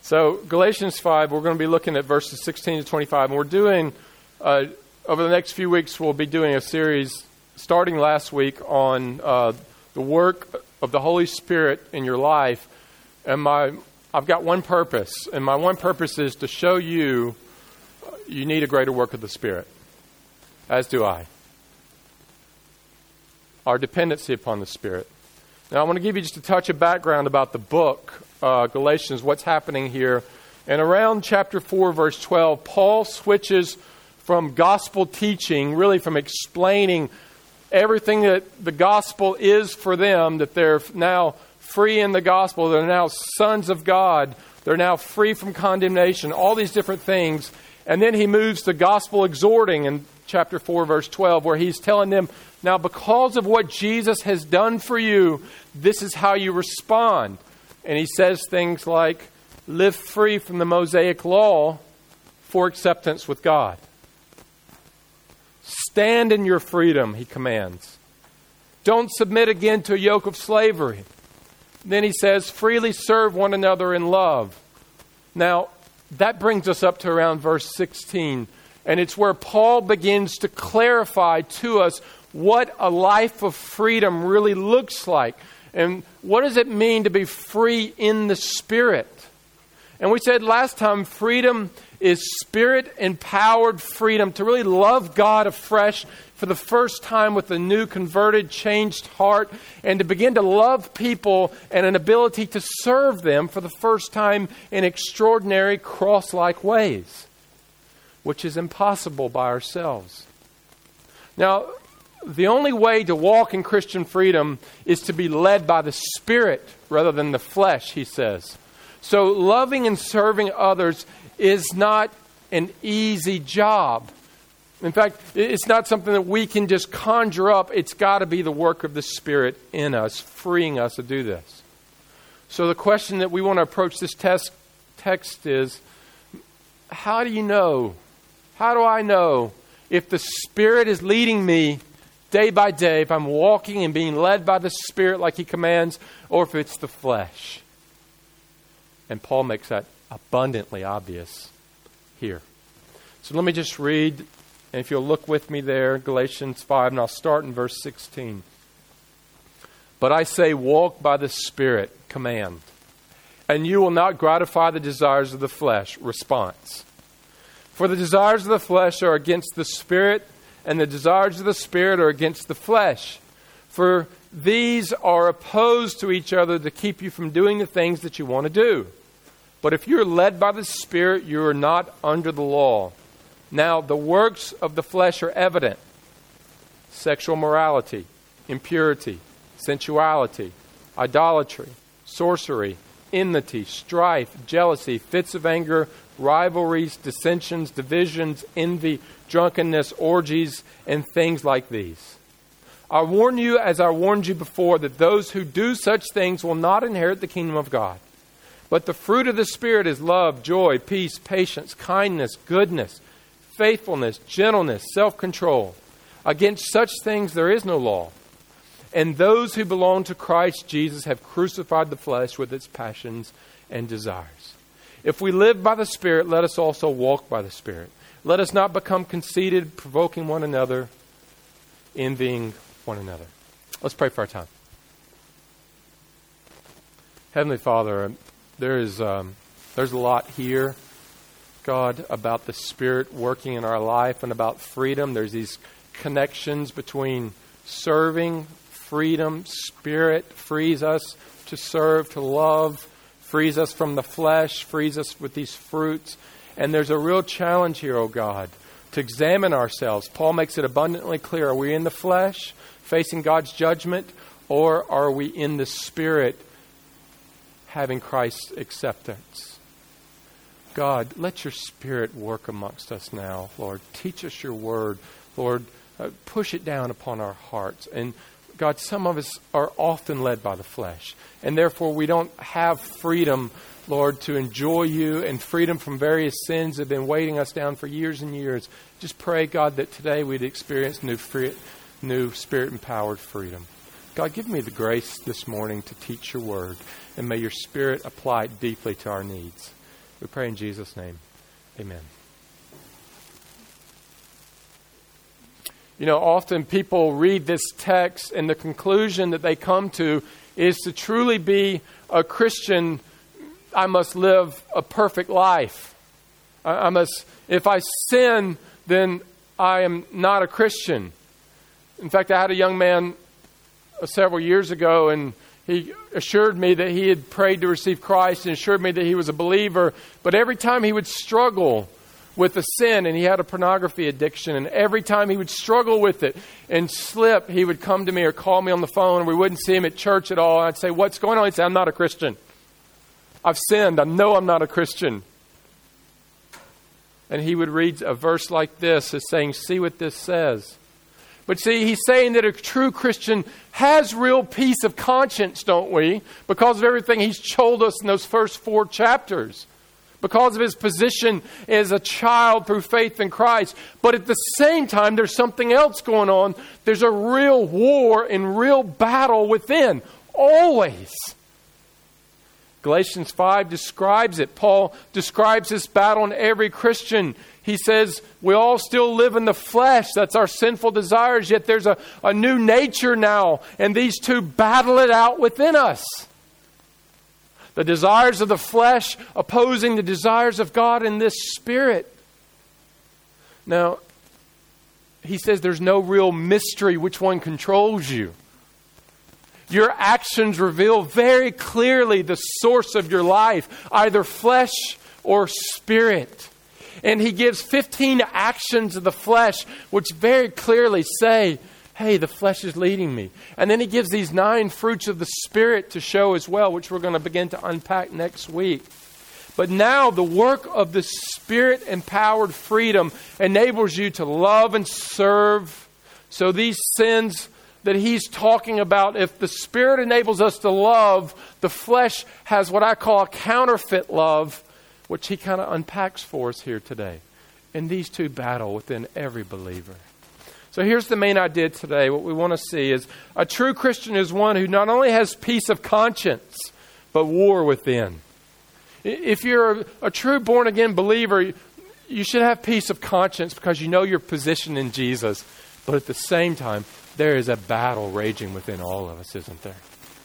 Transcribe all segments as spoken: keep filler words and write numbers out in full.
So Galatians five, we're going to be looking at verses sixteen to twenty-five. And we're doing, uh, over the next few weeks, we'll be doing a series starting last week on uh, the work of the Holy Spirit in your life. And my, I've got one purpose. And my one purpose is to show you you need a greater work of the Spirit. As do I. Our dependency upon the Spirit. Now I want to give you just a touch of background about the book, uh, Galatians, what's happening here. And around chapter four, verse twelve, Paul switches from gospel teaching, really from explaining everything that the gospel is for them, that they're now free in the gospel, they're now sons of God, they're now free from condemnation, all these different things. And then he moves to gospel exhorting in chapter four, verse twelve, where he's telling them, now because of what Jesus has done for you, this is how you respond. And he says things like, live free from the Mosaic law for acceptance with God. Stand in your freedom, he commands. Don't submit again to a yoke of slavery. Then he says, freely serve one another in love. Now, that brings us up to around verse sixteen. And it's where Paul begins to clarify to us what a life of freedom really looks like. And what does it mean to be free in the Spirit? And we said last time, freedom is Spirit-empowered freedom to really love God afresh for the first time with a new, converted, changed heart, and to begin to love people and an ability to serve them for the first time in extraordinary cross-like ways, which is impossible by ourselves. Now, the only way to walk in Christian freedom is to be led by the Spirit rather than the flesh, he says. So loving and serving others is not an easy job. In fact, it's not something that we can just conjure up. It's got to be the work of the Spirit in us, freeing us to do this. So the question that we want to approach this test, text is, how do you know? How do I know if the Spirit is leading me day by day, if I'm walking and being led by the Spirit like He commands, or if it's the flesh? And Paul makes that abundantly obvious here. So let me just read, and if you'll look with me there, Galatians five, and I'll start in verse sixteen. But I say, walk by the Spirit, command, and you will not gratify the desires of the flesh, response. For the desires of the flesh are against the Spirit, and the desires of the Spirit are against the flesh. For these are opposed to each other to keep you from doing the things that you want to do. But if you're led by the Spirit, you are not under the law. Now, the works of the flesh are evident: sexual morality, impurity, sensuality, idolatry, sorcery, enmity, strife, jealousy, fits of anger, rivalries, dissensions, divisions, envy, drunkenness, orgies, and things like these. I warn you, as I warned you before, that those who do such things will not inherit the kingdom of God. But the fruit of the Spirit is love, joy, peace, patience, kindness, goodness, faithfulness, gentleness, self-control. Against such things there is no law. And those who belong to Christ Jesus have crucified the flesh with its passions and desires. If we live by the Spirit, let us also walk by the Spirit. Let us not become conceited, provoking one another, envying one another. Let's pray for our time. Heavenly Father, there is um, there's a lot here, God, about the Spirit working in our life and about freedom. There's these connections between serving, freedom, Spirit frees us to serve, to love, frees us from the flesh, frees us with these fruits. And there's a real challenge here, oh God, to examine ourselves. Paul makes it abundantly clear. Are we in the flesh, facing God's judgment, or are we in the Spirit, having Christ's acceptance? God, let your Spirit work amongst us now, Lord. Teach us your word. Lord, uh, push it down upon our hearts. And God, some of us are often led by the flesh, and therefore we don't have freedom, Lord, to enjoy you, and freedom from various sins that have been weighting us down for years and years. Just pray, God, that today we'd experience new free, new Spirit-empowered freedom. God, give me the grace this morning to teach your word, and may your Spirit apply it deeply to our needs. We pray in Jesus' name. Amen. You know, often people read this text and the conclusion that they come to is to truly be a Christian, I must live a perfect life. I, I must, if I sin, then I am not a Christian. In fact, I had a young man uh, several years ago, and he assured me that he had prayed to receive Christ and assured me that he was a believer. But every time he would struggle with a sin, and he had a pornography addiction, and every time he would struggle with it and slip, he would come to me or call me on the phone, and we wouldn't see him at church at all. And I'd say, "What's going on?" He'd say, "I'm not a Christian. I've sinned. I know I'm not a Christian." And he would read a verse like this as saying, "See what this says." But see, he's saying that a true Christian has real peace of conscience, don't we? Because of everything he's told us in those first four chapters. Because of his position as a child through faith in Christ. But at the same time, there's something else going on. There's a real war and real battle within. Always. Galatians five describes it. Paul describes this battle in every Christian. He says, we all still live in the flesh. That's our sinful desires. Yet there's a, a new nature now. And these two battle it out within us. The desires of the flesh opposing the desires of God in this spirit. Now, he says there's no real mystery which one controls you. Your actions reveal very clearly the source of your life, either flesh or spirit. And he gives fifteen actions of the flesh which very clearly say, hey, the flesh is leading me. And then he gives these nine fruits of the Spirit to show as well, which we're going to begin to unpack next week. But now the work of the Spirit-empowered freedom enables you to love and serve. So these sins that he's talking about, if the Spirit enables us to love, the flesh has what I call a counterfeit love, which he kind of unpacks for us here today. And these two battle within every believer. So here's the main idea today. What we want to see is a true Christian is one who not only has peace of conscience, but war within. If you're a, a true born-again believer, you should have peace of conscience because you know your position in Jesus. But at the same time, there is a battle raging within all of us, isn't there?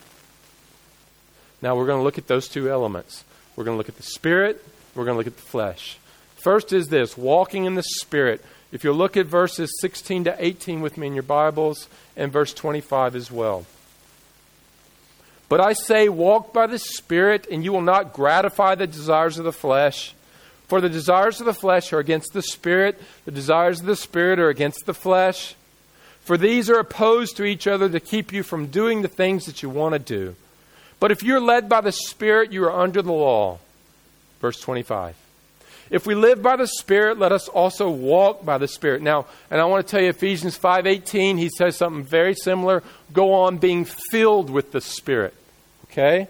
Now we're going to look at those two elements. We're going to look at the Spirit. We're going to look at the flesh. First is this, walking in the Spirit. If you'll look at verses sixteen to eighteen with me in your Bibles, and verse twenty-five as well. But I say, walk by the Spirit, and you will not gratify the desires of the flesh. For the desires of the flesh are against the Spirit. The desires of the Spirit are against the flesh. For these are opposed to each other to keep you from doing the things that you want to do. But if you're led by the Spirit, you are under the law. Verse twenty-five. If we live by the Spirit, let us also walk by the Spirit. Now, and I want to tell you, Ephesians five eighteen, he says something very similar. Go on being filled with the Spirit. Okay?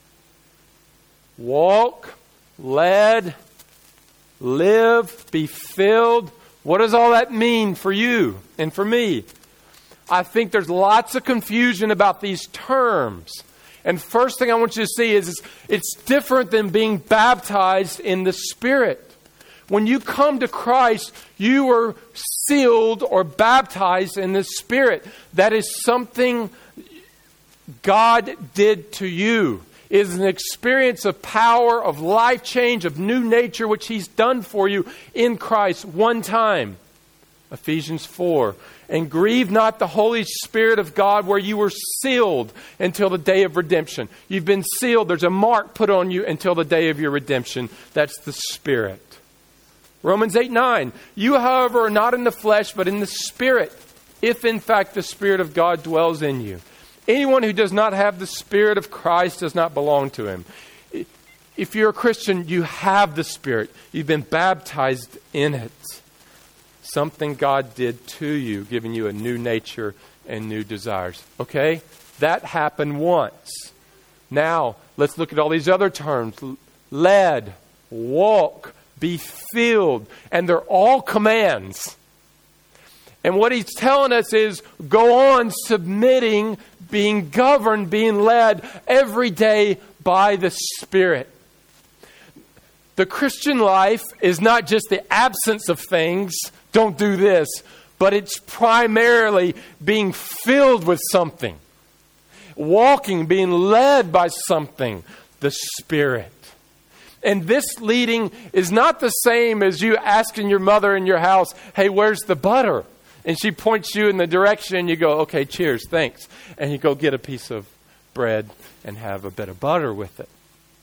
Walk, led, live, be filled. What does all that mean for you and for me? I think there's lots of confusion about these terms. And first thing I want you to see is, is it's different than being baptized in the Spirit. When you come to Christ, you are sealed or baptized in the Spirit. That is something God did to you. It is an experience of power, of life change, of new nature, which He's done for you in Christ one time. Ephesians four. And grieve not the Holy Spirit of God, where you were sealed until the day of redemption. You've been sealed. There's a mark put on you until the day of your redemption. That's the Spirit. Romans eight nine. You, however, are not in the flesh, but in the Spirit, if in fact the Spirit of God dwells in you. Anyone who does not have the Spirit of Christ does not belong to Him. If you're a Christian, you have the Spirit. You've been baptized in it. Something God did to you, giving you a new nature and new desires. Okay? That happened once. Now, let's look at all these other terms. Led, walk, be filled. And they're all commands. And what he's telling us is go on submitting, being governed, being led every day by the Spirit. The Christian life is not just the absence of things, don't do this, but it's primarily being filled with something. Walking, being led by something, the Spirit. And this leading is not the same as you asking your mother in your house, hey, where's the butter? And she points you in the direction and you go, okay, cheers, thanks. And you go get a piece of bread and have a bit of butter with it.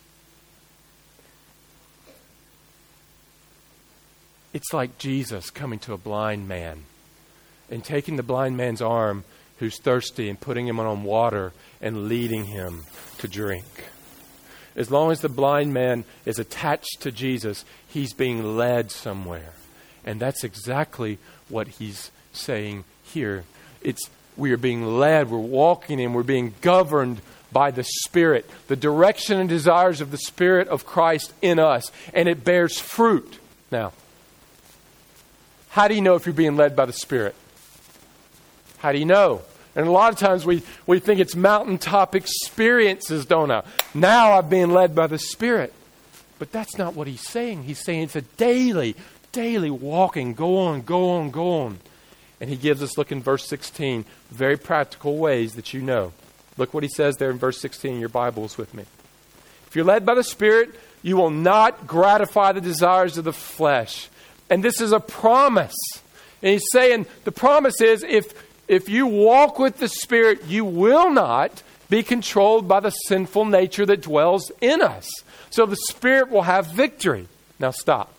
It's like Jesus coming to a blind man and taking the blind man's arm who's thirsty and putting him on water and leading him to drink. As long as the blind man is attached to Jesus, he's being led somewhere. And that's exactly what he's saying here. It's we are being led, we're walking in, we're being governed by the Spirit, the direction and desires of the Spirit of Christ in us, and it bears fruit. Now, how do you know if you're being led by the Spirit? How do you know? And a lot of times we, we think it's mountaintop experiences, don't I? Now I'm being led by the Spirit. But that's not what he's saying. He's saying it's a daily, daily walking. Go on, go on, go on. And he gives us, look in verse sixteen, very practical ways that you know. Look what he says there in verse sixteen in your Bibles with me. If you're led by the Spirit, you will not gratify the desires of the flesh. And this is a promise. And he's saying the promise is if If you walk with the Spirit, you will not be controlled by the sinful nature that dwells in us. So the Spirit will have victory. Now stop.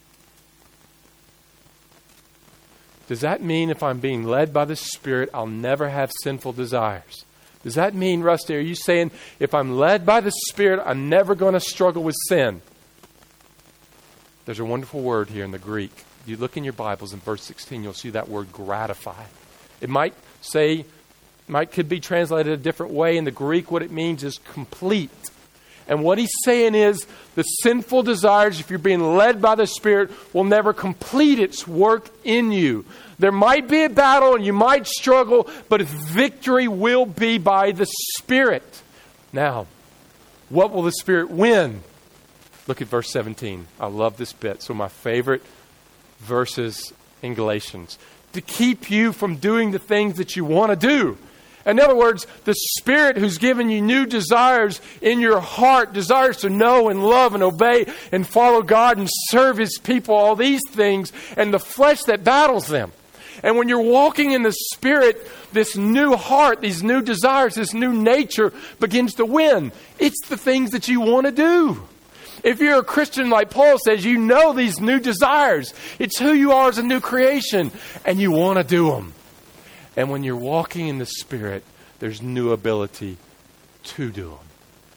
Does that mean if I'm being led by the Spirit, I'll never have sinful desires? Does that mean, Rusty, are you saying if I'm led by the Spirit, I'm never going to struggle with sin? There's a wonderful word here in the Greek. If you look in your Bibles in verse sixteen, you'll see that word gratify. It might say, might could be translated a different way. In the Greek, what it means is complete. And what he's saying is the sinful desires, if you're being led by the Spirit, will never complete its work in you. There might be a battle and you might struggle, but victory will be by the Spirit. Now, what will the Spirit win? Look at verse seventeen. I love this bit. So my favorite verses in Galatians. To keep you from doing the things that you want to do. In other words, the Spirit who's given you new desires in your heart, desires to know and love and obey and follow God and serve His people, all these things, and the flesh that battles them. And when you're walking in the Spirit, this new heart, these new desires, this new nature begins to win. It's the things that you want to do. If you're a Christian, like Paul says, you know these new desires. It's who you are as a new creation, and you want to do them. And when you're walking in the Spirit, there's new ability to do them.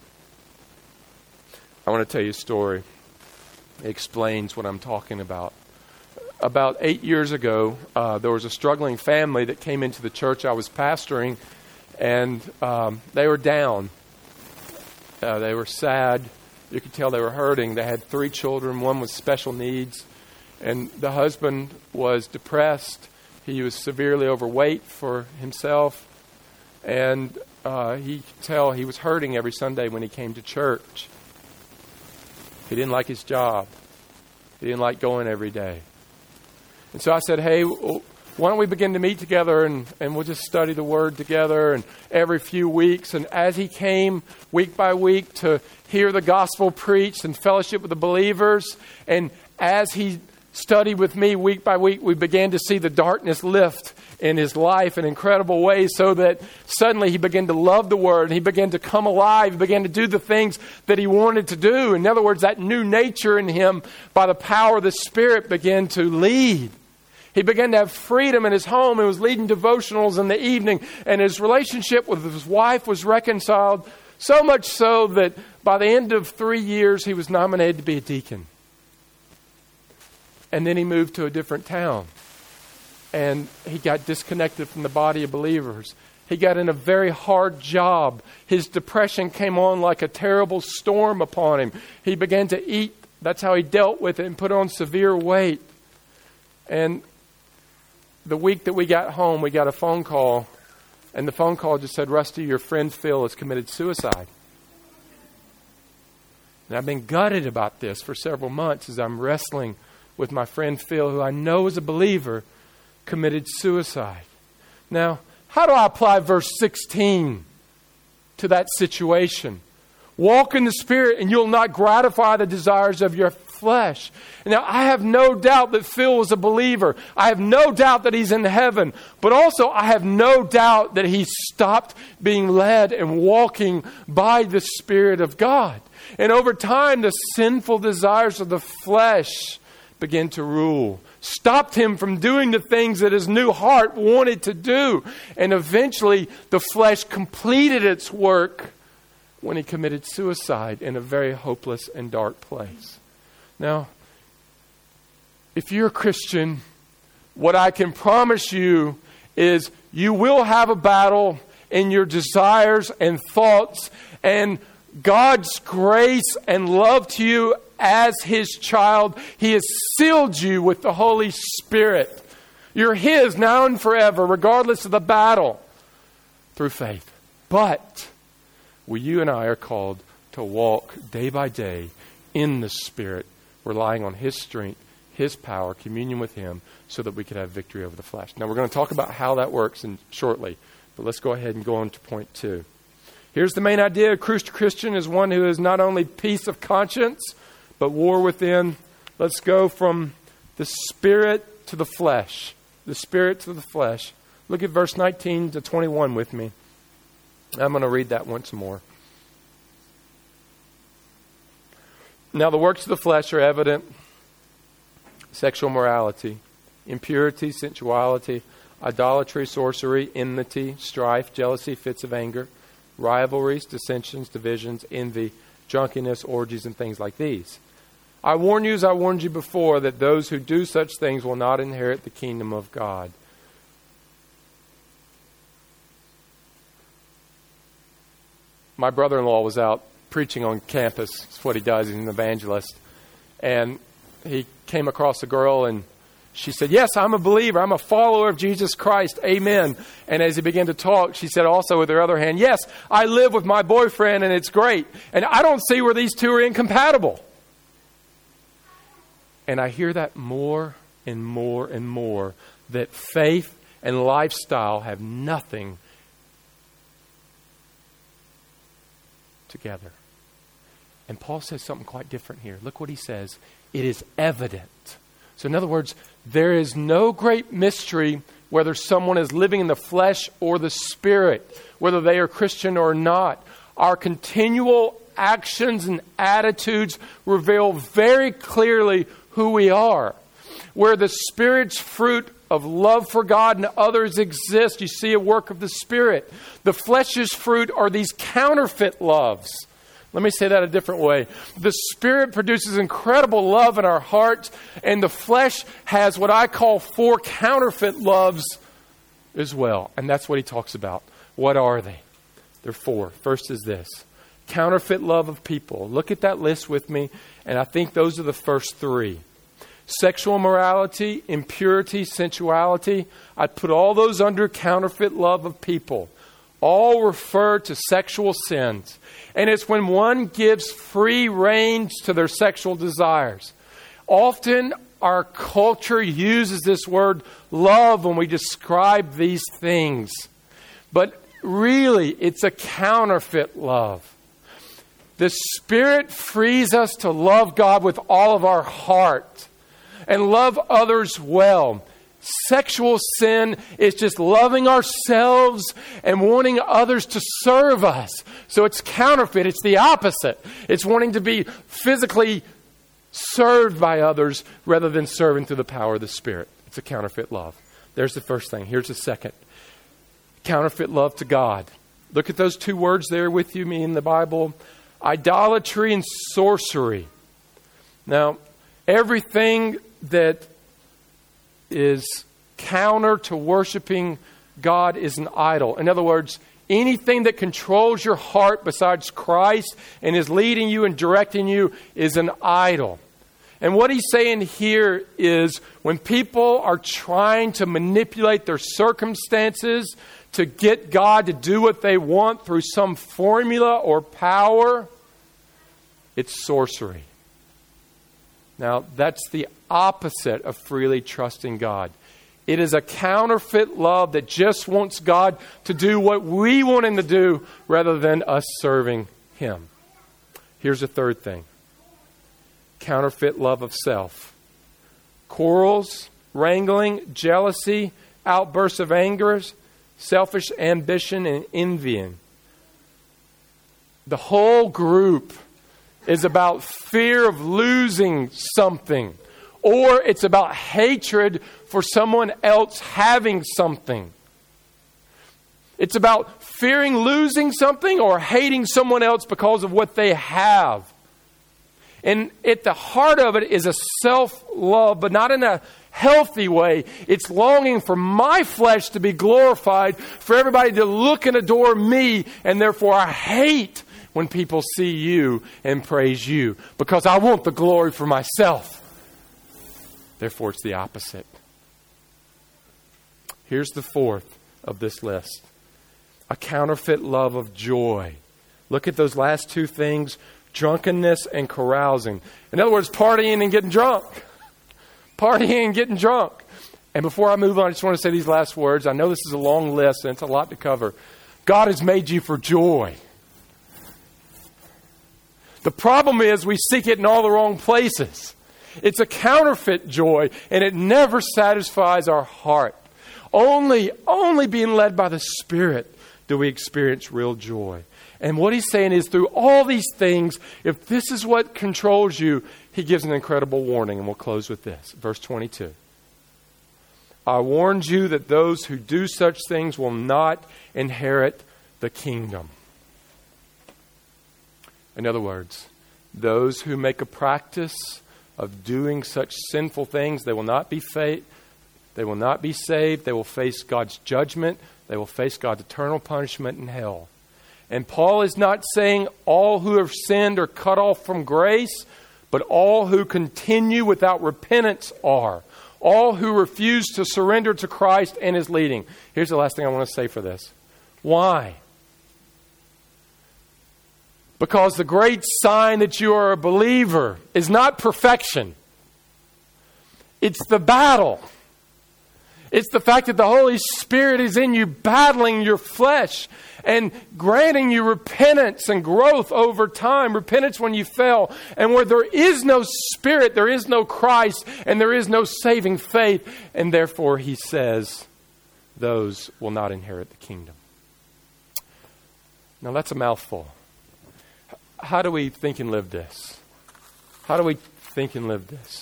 I want to tell you a story. It explains what I'm talking about. About eight years ago, uh, there was a struggling family that came into the church I was pastoring, and um, they were down. Uh, they were sad. You could tell they were hurting. They had three children. One was special needs. And the husband was depressed. He was severely overweight for himself. And uh, he could tell he was hurting every Sunday when he came to church. He didn't like his job. He didn't like going every day. And so I said, hey, why don't we begin to meet together and, and we'll just study the Word together and every few weeks. And as he came week by week to hear the gospel preached and fellowship with the believers, and as he studied with me week by week, we began to see the darkness lift in his life in incredible ways, so that suddenly he began to love the Word and he began to come alive. He began to do the things that he wanted to do. In other words, that new nature in him, by the power of the Spirit, began to lead. He began to have freedom in his home. He was leading devotionals in the evening, and his relationship with his wife was reconciled, so much so that by the end of three years, he was nominated to be a deacon. And then he moved to a different town. And he got disconnected from the body of believers. He got in a very hard job. His depression came on like a terrible storm upon him. He began to eat. That's how he dealt with it, and put on severe weight. And the week that we got home, we got a phone call. And the phone call just said, Rusty, your friend Phil has committed suicide. And I've been gutted about this for several months as I'm wrestling with my friend Phil, who I know is a believer, committed suicide. Now, how do I apply verse sixteen to that situation? Walk in the Spirit and you'll not gratify the desires of your flesh. Now, I have no doubt that Phil was a believer. I have no doubt that he's in heaven. But also, I have no doubt that he stopped being led and walking by the Spirit of God. And over time, the sinful desires of the flesh began to rule. Stopped him from doing the things that his new heart wanted to do. And eventually, the flesh completed its work when he committed suicide in a very hopeless and dark place. Now, if you're a Christian, what I can promise you is you will have a battle in your desires and thoughts, and God's grace and love to you as His child, He has sealed you with the Holy Spirit. You're His now and forever, regardless of the battle, through faith. But we, you and I are called to walk day by day in the Spirit, relying on His strength, His power, communion with Him, so that we could have victory over the flesh. Now, we're going to talk about how that works in, shortly, but let's go ahead and go on to point two. Here's the main idea. A Christian is one who is not only peace of conscience, but war within. Let's go from the Spirit to the flesh. The Spirit to the flesh. Look at verse nineteen to twenty-one with me. I'm going to read that once more. Now the works of the flesh are evident: sexual morality, impurity, sensuality, idolatry, sorcery, enmity, strife, jealousy, fits of anger, rivalries, dissensions, divisions, envy, drunkenness, orgies, and things like these. I warn you, as I warned you before, that those who do such things will not inherit the kingdom of God. My brother-in-law was out preaching on campus. That's what he does. He's an evangelist. And he came across a girl, and she said, "Yes, I'm a believer. I'm a follower of Jesus Christ. Amen." And as he began to talk, she said also with her other hand, "Yes, I live with my boyfriend, and it's great. And I don't see where these two are incompatible." And I hear that more and more and more, that faith and lifestyle have nothing together. And Paul says something quite different here. Look what he says. It is evident. So in other words, there is no great mystery whether someone is living in the flesh or the Spirit, whether they are Christian or not. Our continual actions and attitudes reveal very clearly who we are. Where the Spirit's fruit of love for God and others exists, you see a work of the Spirit. The flesh's fruit are these counterfeit loves. Let me say that a different way. The Spirit produces incredible love in our hearts, and the flesh has what I call four counterfeit loves as well. And that's what he talks about. What are they? They're four. First is this: counterfeit love of people. Look at that list with me, and I think those are the first three. Sexual morality, impurity, sensuality. I put all those under counterfeit love of people. All refer to sexual sins. And it's when one gives free rein to their sexual desires. Often our culture uses this word love when we describe these things. But really, it's a counterfeit love. The Spirit frees us to love God with all of our heart and love others well. Sexual sin is just loving ourselves and wanting others to serve us. So it's counterfeit. It's the opposite. It's wanting to be physically served by others rather than serving through the power of the Spirit. It's a counterfeit love. There's the first thing. Here's the second. Counterfeit love to God. Look at those two words there with you, me in the Bible. Idolatry and sorcery. Now, everything that is counter to worshiping God is an idol. In other words, anything that controls your heart besides Christ and is leading you and directing you is an idol. And what he's saying here is when people are trying to manipulate their circumstances to get God to do what they want through some formula or power, It's sorcery. Now, that's the opposite of freely trusting God. It is a counterfeit love that just wants God to do what we want Him to do rather than us serving Him. Here's a third thing. Counterfeit love of self. Quarrels, wrangling, jealousy, outbursts of anger, selfish ambition, and envying. The whole group is about fear of losing something, or it's about hatred for someone else having something. It's about fearing losing something or hating someone else because of what they have. And at the heart of it is a self-love, but not in a healthy way. It's longing for my flesh to be glorified, for everybody to look and adore me, and therefore I hate when people see you and praise you because I want the glory for myself. Therefore, it's the opposite. Here's the fourth of this list. A counterfeit love of joy. Look at those last two things, drunkenness and carousing. In other words, partying and getting drunk. Partying and getting drunk. And before I move on, I just want to say these last words. I know this is a long list and it's a lot to cover. God has made you for joy. The problem is we seek it in all the wrong places. It's a counterfeit joy, and it never satisfies our heart. Only, only being led by the Spirit do we experience real joy. And what he's saying is through all these things, if this is what controls you, he gives an incredible warning. And we'll close with this. Verse twenty-two. I warned you that those who do such things will not inherit the kingdom. In other words, those who make a practice of doing such sinful things, they will not be faith, they will not be saved. They will face God's judgment. They will face God's eternal punishment in hell. And Paul is not saying all who have sinned are cut off from grace, but all who continue without repentance are. All who refuse to surrender to Christ and His leading. Here's the last thing I want to say for this. Why? Because the great sign that you are a believer is not perfection. It's the battle. It's the fact that the Holy Spirit is in you battling your flesh and granting you repentance and growth over time. Repentance when you fell. And where there is no Spirit, there is no Christ, and there is no saving faith. And therefore, he says, those will not inherit the kingdom. Now, that's a mouthful. How do we think and live this? How do we think and live this?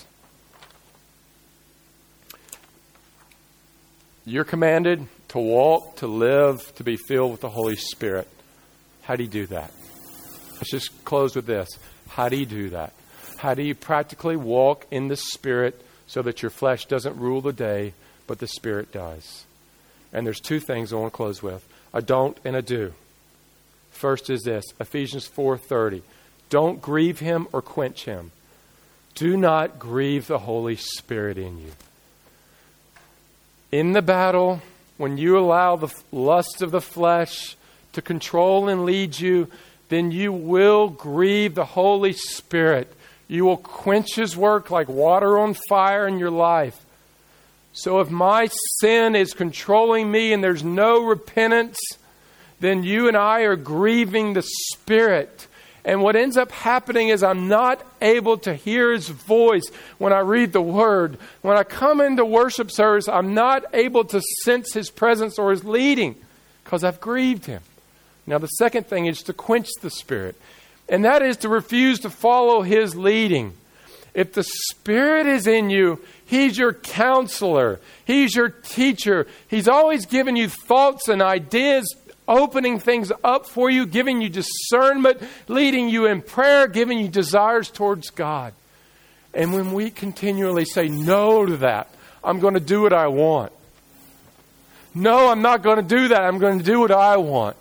You're commanded to walk, to live, to be filled with the Holy Spirit. How do you do that? Let's just close with this. How do you do that? How do you practically walk in the Spirit so that your flesh doesn't rule the day, but the Spirit does? And there's two things I want to close with. A don't and a do. First is this, Ephesians four thirty. Don't grieve Him or quench Him. Do not grieve the Holy Spirit in you. In the battle, when you allow the lust of the flesh to control and lead you, then you will grieve the Holy Spirit. You will quench His work like water on fire in your life. So if my sin is controlling me and there's no repentance, then you and I are grieving the Spirit. And what ends up happening is I'm not able to hear His voice when I read the Word. When I come into worship service, I'm not able to sense His presence or His leading because I've grieved Him. Now, the second thing is to quench the Spirit. And that is to refuse to follow His leading. If the Spirit is in you, He's your counselor. He's your teacher. He's always giving you thoughts and ideas, opening things up for you, giving you discernment, leading you in prayer, giving you desires towards God. And when we continually say no to that, I'm going to do what I want. No, I'm not going to do that. I'm going to do what I want.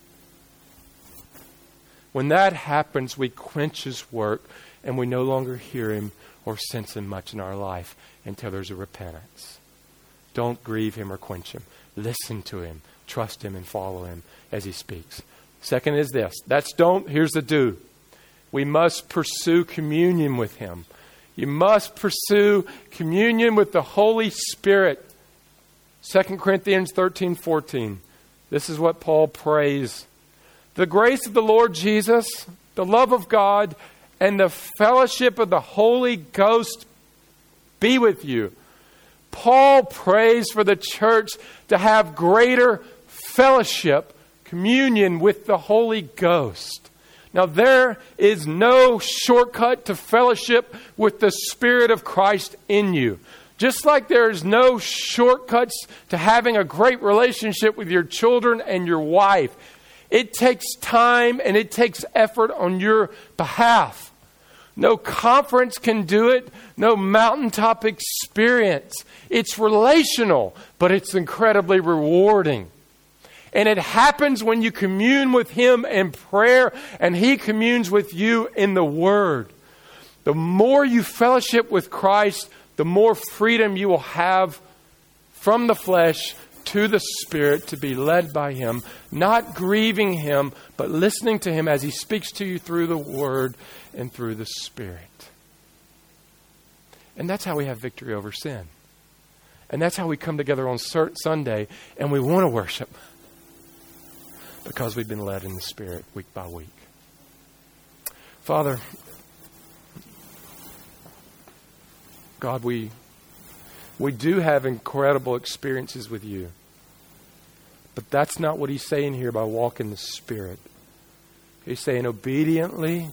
When that happens, we quench His work and we no longer hear Him or sense Him much in our life until there's a repentance. Don't grieve Him or quench Him. Listen to Him. Trust Him and follow Him as He speaks. Second is this. That's don't. Here's the do. we must pursue communion with Him. You must pursue communion with the Holy Spirit. Second Corinthians thirteen fourteen. This is what Paul prays. The grace of the Lord Jesus, the love of God, and the fellowship of the Holy Ghost be with you. Paul prays for the church to have greater fellowship, communion with the Holy Ghost. Now, there is no shortcut to fellowship with the Spirit of Christ in you. Just like there is no shortcuts to having a great relationship with your children and your wife. It takes time and it takes effort on your behalf. No conference can do it. No mountaintop experience. It's relational, but it's incredibly rewarding. And it happens when you commune with Him in prayer and He communes with you in the Word. The more you fellowship with Christ, the more freedom you will have from the flesh to the Spirit to be led by Him, not grieving Him, but listening to Him as He speaks to you through the Word and through the Spirit. And that's how we have victory over sin. And that's how we come together on Sunday and we want to worship. Because we've been led in the Spirit week by week. Father, God, we we do have incredible experiences with you. But that's not what He's saying here by walking the Spirit. He's saying obediently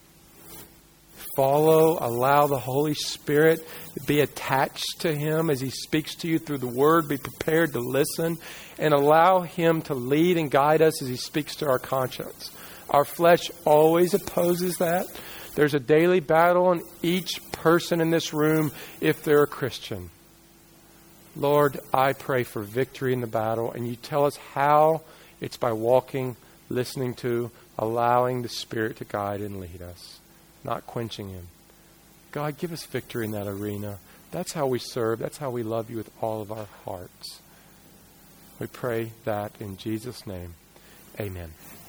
follow, allow the Holy Spirit to be attached to Him as He speaks to you through the Word. Be prepared to listen and allow Him to lead and guide us as He speaks to our conscience. Our flesh always opposes that. There's a daily battle in each person in this room if they're a Christian. Lord, I pray for victory in the battle, and you tell us how. It's by walking, listening to, allowing the Spirit to guide and lead us. Not quenching Him. God, give us victory in that arena. That's how we serve. That's how we love you with all of our hearts. We pray that in Jesus' name. Amen.